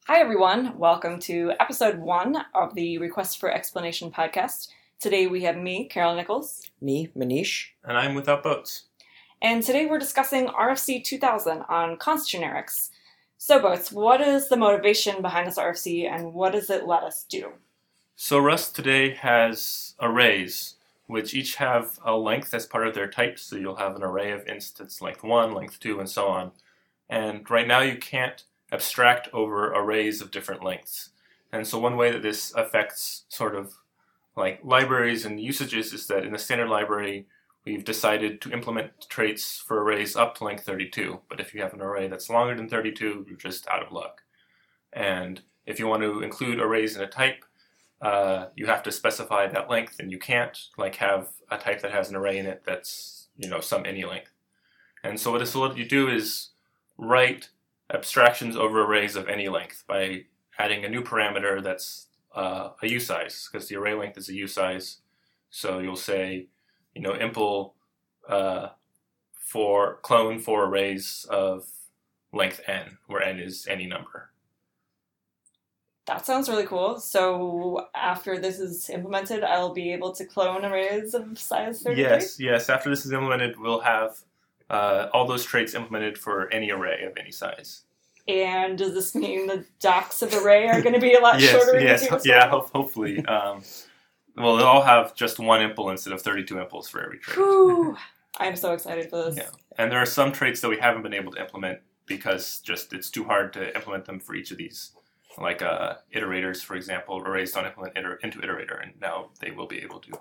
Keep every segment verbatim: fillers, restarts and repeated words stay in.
Hi, everyone. Welcome to episode one of the Request for Explanation podcast. Today we have me, Carol Nichols. Me, Manish. And I'm Without Boats. And today we're discussing R F C two thousand on const generics. So, Boats, what is the motivation behind this R F C and what does it let us do? So Rust today has arrays, which each have a length as part of their type. So you'll have an array of instance length one, length two, and so on. And right now you can't abstract over arrays of different lengths. And so one way that this affects sort of like libraries and usages is that in the standard library, we've decided to implement traits for arrays up to length thirty-two. But if you have an array that's longer than thirty-two, you're just out of luck. And if you want to include arrays in a type, uh, you have to specify that length, and you can't like have a type that has an array in it that's, you know, some any length. And so what this will let you do is write abstractions over arrays of any length by adding a new parameter that's uh, a usize, because the array length is a usize. So you'll say, you know, impl uh, for clone for arrays of length n, where n is any number. That sounds really cool. So after this is implemented, I'll be able to clone arrays of size thirty-three? Yes, yes. After this is implemented, we'll have uh, all those traits implemented for any array of any size. And does this mean the docs of array are going to be a lot yes, shorter? Yes, yes, yeah, ho- hopefully. Um, well, they'll all have just one impl instead of thirty-two impls for every trait. Whew. I'm so excited for this. Yeah, and there are some traits that we haven't been able to implement because just it's too hard to implement them for each of these. Like uh, iterators, for example, arrays don't implement iter- into iterator, and now they will be able to.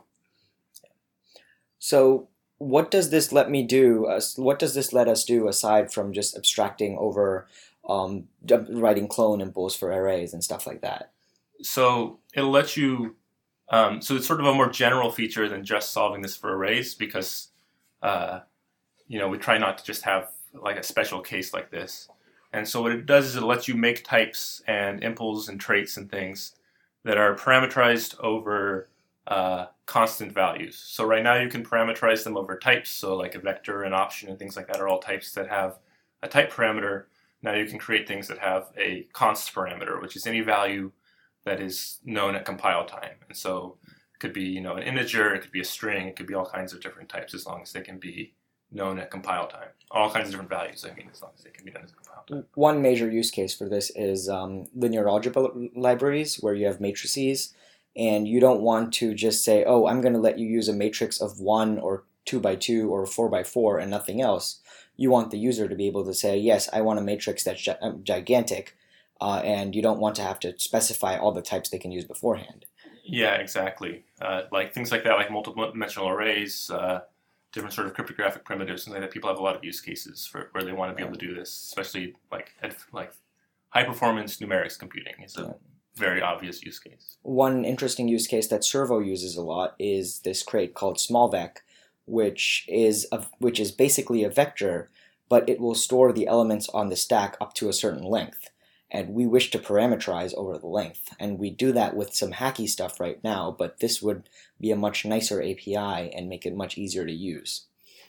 So what does this let me do? Uh, what does this let us do aside from just abstracting over um, writing clone impls for arrays and stuff like that? So it'll let you, um, so it's sort of a more general feature than just solving this for arrays because, uh, you know, we try not to just have like a special case like this. And so what it does is it lets you make types and impls and traits and things that are parameterized over uh, constant values. So right now you can parameterize them over types. So like a vector and option and things like that are all types that have a type parameter. Now you can create things that have a const parameter, which is any value that is known at compile time. And so it could be, you know, an integer, it could be a string, it could be all kinds of different types as long as they can be known at compile time. All kinds of different values, I mean, as long as they can be done at compile time. One major use case for this is um, linear algebra libraries where you have matrices and you don't want to just say, oh, I'm going to let you use a matrix of one or two by two or four by four and nothing else. You want the user to be able to say, yes, I want a matrix that's gi- gigantic, uh, and you don't want to have to specify all the types they can use beforehand. Yeah, exactly. Uh, like things like that, like multiple dimensional arrays, uh, different sort of cryptographic primitives, things like that. People have a lot of use cases for where they want to be able to do this, especially like like high performance numerics computing is a yeah. very obvious use case. One interesting use case that Servo uses a lot is this crate called smallvec, which is a, which is basically a vector, but it will store the elements on the stack up to a certain length. And we wish to parameterize over the length. And we do that with some hacky stuff right now, but this would be a much nicer A P I and make it much easier to use.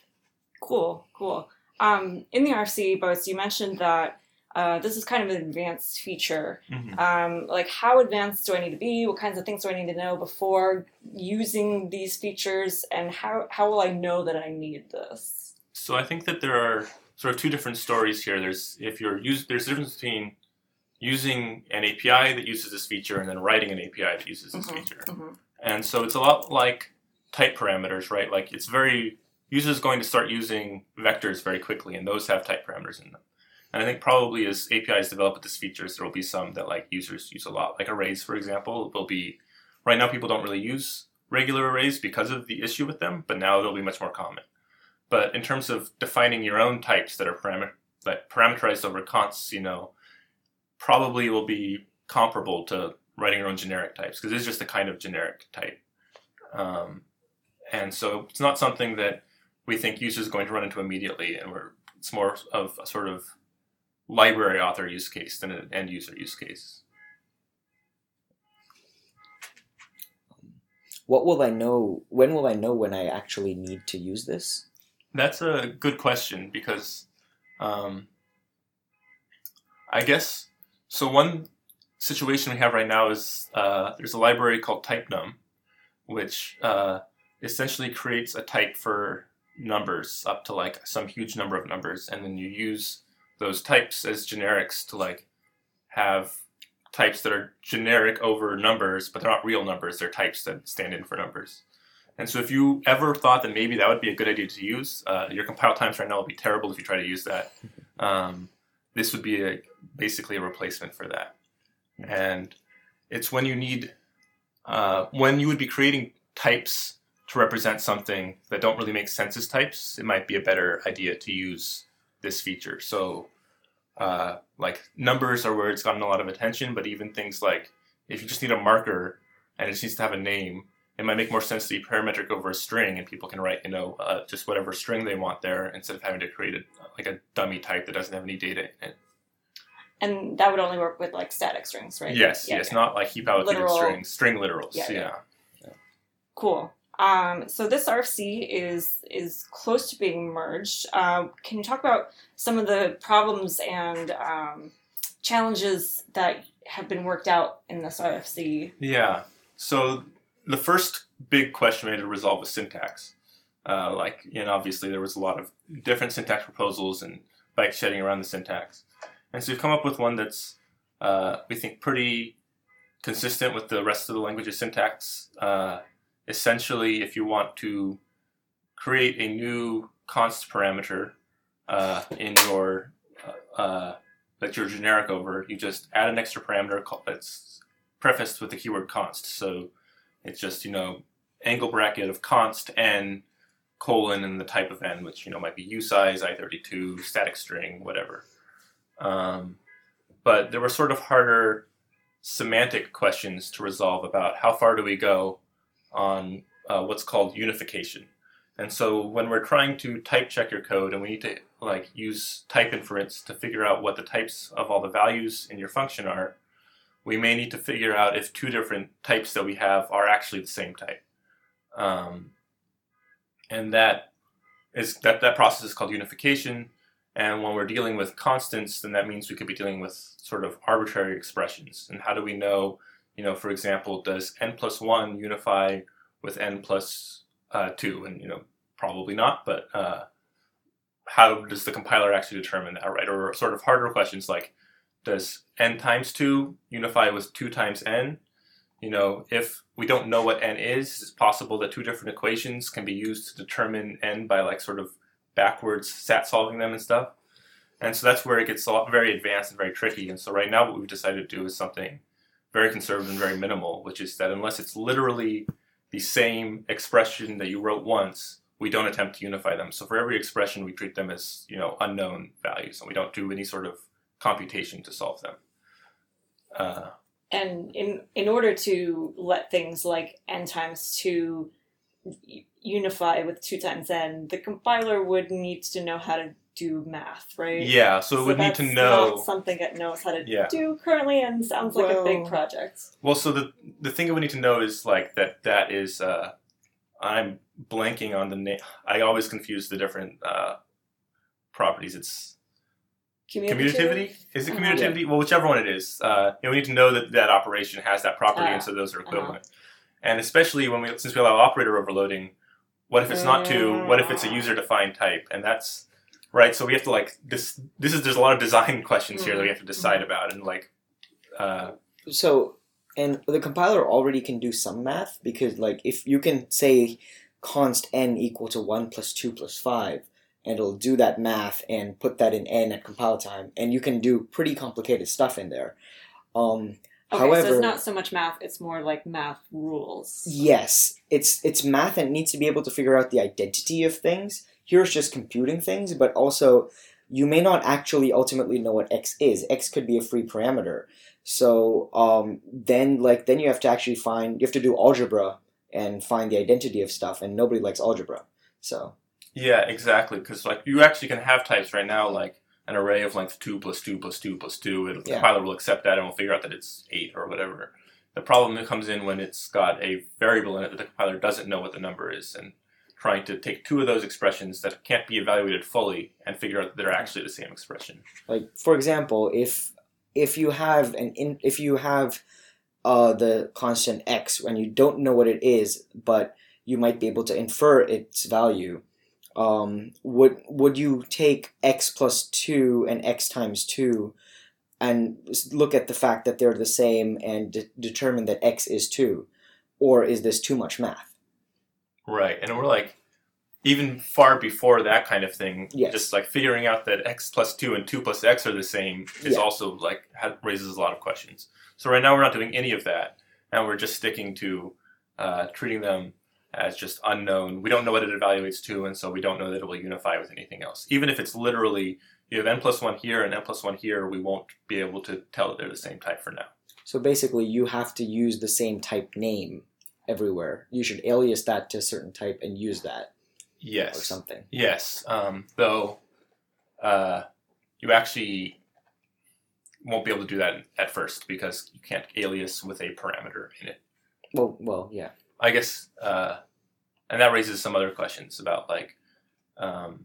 Cool, cool. Um, in the R F C, Boats, you mentioned that uh, this is kind of an advanced feature. Mm-hmm. Um, like, how advanced do I need to be? What kinds of things do I need to know before using these features? And how, how will I know that I need this? So I think that there are sort of two different stories here. There's if you're use, there's a difference between using an A P I that uses this feature and then writing an A P I that uses this mm-hmm, feature. Mm-hmm. And so it's a lot like type parameters, right? Like it's very, users going to start using vectors very quickly, and those have type parameters in them. And I think probably as A P Is develop with these features, there will be some that like users use a lot. Like arrays, for example, will be, right now people don't really use regular arrays because of the issue with them, but now they'll be much more common. But in terms of defining your own types that are param- that parameterized over consts, you know, probably will be comparable to writing your own generic types, because it's just a kind of generic type. Um, and so it's not something that we think users are going to run into immediately, and we're, it's more of a sort of library author use case than an end user use case. What will I know, when will I know when I actually need to use this? That's a good question, because um, I guess, so one situation we have right now is uh, there's a library called TypeNum, which uh, essentially creates a type for numbers up to like some huge number of numbers, and then you use those types as generics to like have types that are generic over numbers, but they're not real numbers. They're types that stand in for numbers. And so if you ever thought that maybe that would be a good idea to use, uh, your compile times right now will be terrible if you try to use that. Um, this would be a, basically a replacement for that. And it's when you need, uh, when you would be creating types to represent something that don't really make sense as types, it might be a better idea to use this feature. So uh, like numbers are where it's gotten a lot of attention, but even things like if you just need a marker and it just needs to have a name, it might make more sense to be parametric over a string, and people can write, you know, uh, just whatever string they want there instead of having to create a, like a dummy type that doesn't have any data in it. And that would only work with like static strings, right? Yes, yeah, yes, okay. not like heap allocated Literal. strings, string literals. Yeah, Yeah, yeah. Cool. Um, so this R F C is is close to being merged. Uh, can you talk about some of the problems and um, challenges that have been worked out in this R F C? Yeah. So the first big question we had to resolve was syntax. Uh, like, you know, obviously there was a lot of different syntax proposals and bike shedding around the syntax. And so we've come up with one that's, uh, we think, pretty consistent with the rest of the language's syntax. Uh, essentially, if you want to create a new const parameter uh, in your, uh, uh, that you're generic over, you just add an extra parameter that's prefaced with the keyword const. So it's just, you know, angle bracket of const n colon and the type of n, which, you know, might be usize, I thirty-two, static string, whatever. Um, but there were sort of harder semantic questions to resolve about how far do we go on uh, what's called unification. And so when we're trying to type check your code and we need to like use type inference to figure out what the types of all the values in your function are, we may need to figure out if two different types that we have are actually the same type. Um, and that is that, that process is called unification. And when we're dealing with constants, then that means we could be dealing with sort of arbitrary expressions. And how do we know, you know, for example, does n plus one unify with n plus uh, two? And, you know, probably not, but uh, how does the compiler actually determine that, right? Or sort of harder questions like, does n times two unify with two times n? You know, if we don't know what n is, it's possible that two different equations can be used to determine n by like sort of backwards sat solving them and stuff. And so that's where it gets very advanced and very tricky. And so right now what we've decided to do is something very conservative and very minimal, which is that unless it's literally the same expression that you wrote once, we don't attempt to unify them. So for every expression, we treat them as, you know, unknown values, and we don't do any sort of computation to solve them. Uh, and in in order to let things like n times two unify with two times n, the compiler would need to know how to do math, right? Yeah, so it so would need that's to know not something it knows how to Yeah. do currently, and sounds like Well- a big project. Well, so the the thing that we need to know is like that that is uh, I'm blanking on the name. I always confuse the different uh, properties. It's commutativity. Is it Uh-huh. commutativity? Well, whichever one it is. Uh, you know, we need to know that that operation has that property, Ah, and so those are equivalent. And especially when we since we allow operator overloading, what if it's not two? What if it's a user defined type? And that's right. So we have to like this. This is there's a lot of design questions here that we have to decide about, and like. Uh, So, and the compiler already can do some math, because like if you can say const n equal to one plus two plus five, and it'll do that math and put that in n at compile time, and you can do pretty complicated stuff in there. Um, Okay, however, so it's not so much math; it's more like math rules. yes, it's it's math and it needs to be able to figure out the identity of things. Here it's just computing things, but also you may not actually ultimately know what x is. X could be a free parameter. So um, then, like, then you have to actually find, you have to do algebra and find the identity of stuff, and nobody likes algebra. So yeah, exactly. Because like you actually can have types right now, like an array of length two plus two plus two plus two. It'll, the Yeah. compiler will accept that and will figure out that it's eight or whatever. The problem that comes in when it's got a variable in it that the compiler doesn't know what the number is, and trying to take two of those expressions that can't be evaluated fully and figure out that they're actually the same expression. like, for example, if if you have an in, if you have uh, the constant x and you don't know what it is, but you might be able to infer its value, um, would would you take x plus two and x times two and look at the fact that they're the same and de- determine that x is two, or is this too much math? Right, and we're like, even far before that kind of thing, Yes. just like figuring out that x plus two and two plus x are the same is Yeah. also like ha- raises a lot of questions. So right now we're not doing any of that, and we're just sticking to uh, treating them as just unknown. We don't know what it evaluates to, and so we don't know that it will unify with anything else. Even if it's literally, you have n plus one here and n plus one here, we won't be able to tell that they're the same type for now. So basically, you have to use the same type name everywhere. You should alias that to a certain type and use that. Yes. Or something. Yes. Um, though uh, you actually won't be able to do that at first because you can't alias with a parameter in it. Well, well, yeah. I guess, uh, and that raises some other questions about like, um,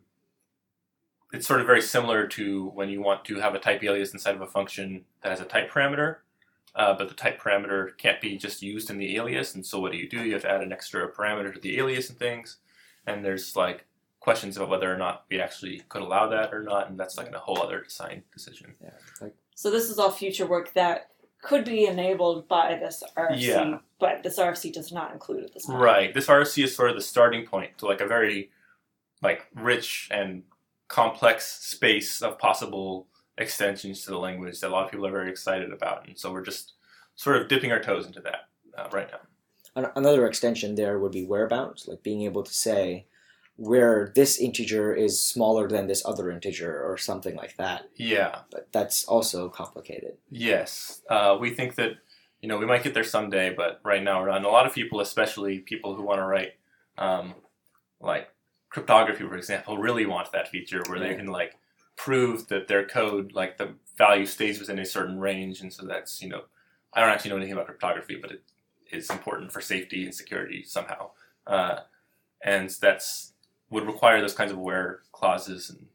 it's sort of very similar to when you want to have a type alias inside of a function that has a type parameter, uh, but the type parameter can't be just used in the alias. And so what do you do? You have to add an extra parameter to the alias and things. And there's like questions about whether or not we actually could allow that or not, and that's like a whole other design decision. Yeah. Like, So this is all future work that could be enabled by this R F C, Yeah. but this R F C does not include at this point. Right. This R F C is sort of the starting point to like a very like rich and complex space of possible extensions to the language that a lot of people are very excited about, and so we're just sort of dipping our toes into that uh, right now. An- Another extension there would be whereabouts, like being able to say where this integer is smaller than this other integer or something like that. Yeah. But that's also complicated. Yes. Uh, we think that, you know, we might get there someday, but right now we're not. And a lot of people, especially people who want to write, um, like cryptography, for example, really want that feature where they Yeah. can, like, prove that their code, like, the value stays within a certain range. And so that's, you know, I don't actually know anything about cryptography, but it is important for safety and security somehow. Uh, and that's would require those kinds of where clauses. And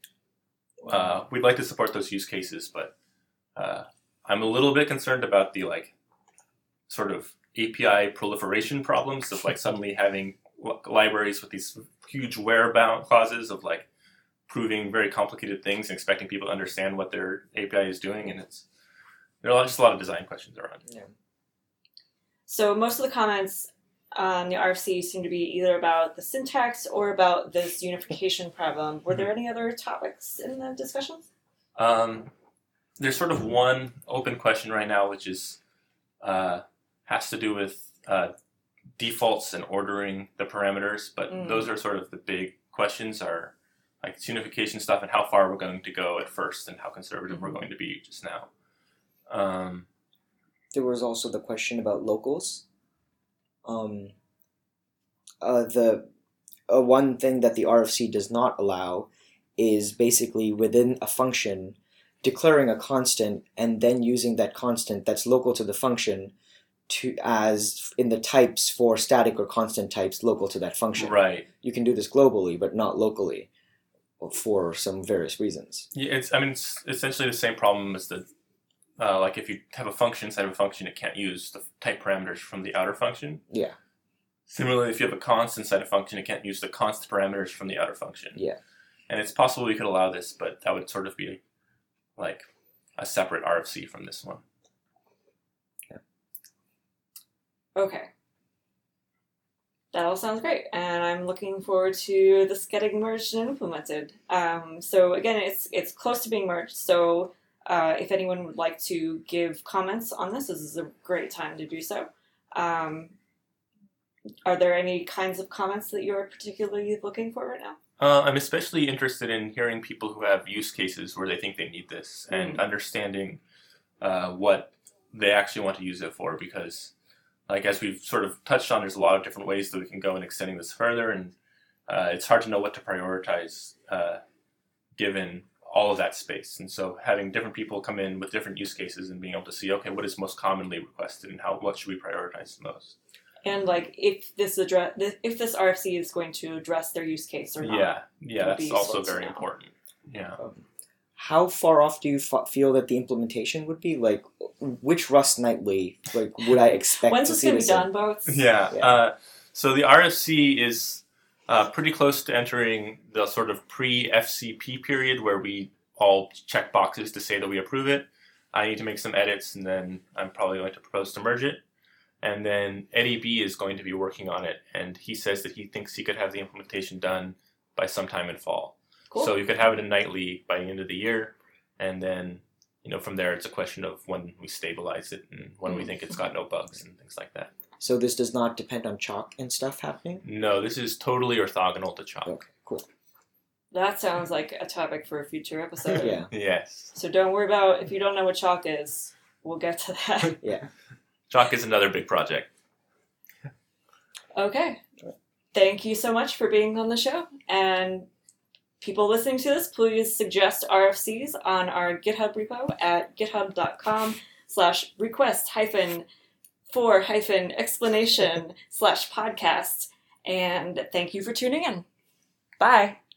uh, we'd like to support those use cases, but uh, I'm a little bit concerned about the like sort of A P I proliferation problems of like suddenly having li- libraries with these huge where bound clauses of like proving very complicated things and expecting people to understand what their A P I is doing, and it's there are a lot, just a lot of design questions around it. Yeah. So most of the comments on the R F C seem to be either about the syntax or about this unification problem. Were there any other topics in the discussions? Um, there's sort of one open question right now, which is uh, has to do with uh, defaults and ordering the parameters, but Mm. those are sort of the big questions are like it's unification stuff and how far we're going to go at first and how conservative Mm-hmm. we're going to be just now. Um, There was also the question about locals. Um, uh, the uh, one thing that the R F C does not allow is basically within a function declaring a constant and then using that constant that's local to the function to as in the types for static or constant types local to that function. right. You can do this globally, but not locally, for some various reasons. Yeah, it's. I mean, it's essentially the same problem as the. Uh, like if you have a function inside of a function, it can't use the type parameters from the outer function. Yeah. Similarly, if you have a const inside a function, it can't use the const parameters from the outer function. Yeah. And it's possible we could allow this, but that would sort of be like a separate R F C from this one. Okay. That all sounds great, and I'm looking forward to this getting merged and implemented. Um, so again, it's it's close to being merged, so uh, if anyone would like to give comments on this, this is a great time to do so. Um, are there any kinds of comments that you're particularly looking for right now? Uh, I'm especially interested in hearing people who have use cases where they think they need this and Mm. understanding uh, what they actually want to use it for, because like as we've sort of touched on, there's a lot of different ways that we can go in extending this further, and uh, it's hard to know what to prioritize uh, given all of that space. And so having different people come in with different use cases and being able to see, okay, what is most commonly requested and how what should we prioritize the most? And like if this address if this R F C is going to address their use case or not. Yeah, yeah, would be that's also useful to very know. important. Yeah. Um, how far off do you f- feel that the implementation would be? Like, which Rust nightly like would I expect When's to this see going to this be in? done, Boats? Yeah. Yeah. Uh, so the R F C is uh, pretty close to entering the sort of pre-F C P period where we all check boxes to say that we approve it. I need to make some edits, and then I'm probably going to propose to merge it. And then Eddie B is going to be working on it, and he says that he thinks he could have the implementation done by sometime in fall. Cool. So you could have it in nightly by the end of the year, and then, you know, from there it's a question of when we stabilize it and when we think it's got no bugs and things like that. So this does not depend on chalk and stuff happening? No, this is totally orthogonal to chalk. Okay, cool. That sounds like a topic for a future episode. Yeah. Yes. So don't worry about if you don't know what chalk is. We'll get to that. Yeah. Chalk is another big project. Okay. Thank you so much for being on the show. And people listening to this, please suggest R F Cs on our GitHub repo at github.com slash request hyphen for hyphen explanation slash podcast. And thank you for tuning in. Bye.